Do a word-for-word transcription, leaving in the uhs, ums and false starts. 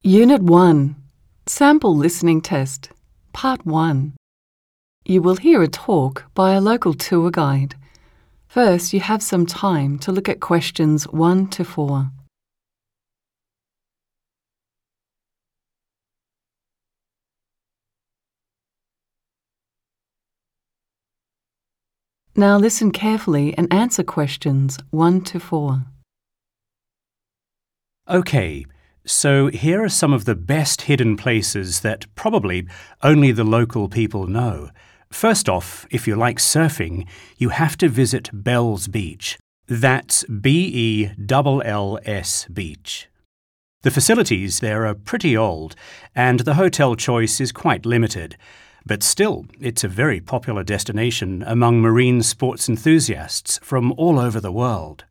Unit one. Sample Listening Test. Part one. You will hear a talk by a local tour guide. First, you have some time to look at questions one to four. Now listen carefully and answer questions one to four. OK, so here are some of the best hidden places that probably only the local people know. First off, if you like surfing, you have to visit Bells Beach. That's B E L L S Beach. The facilities there are pretty old, and the hotel choice is quite limited. But still, it's a very popular destination among marine sports enthusiasts from all over the world.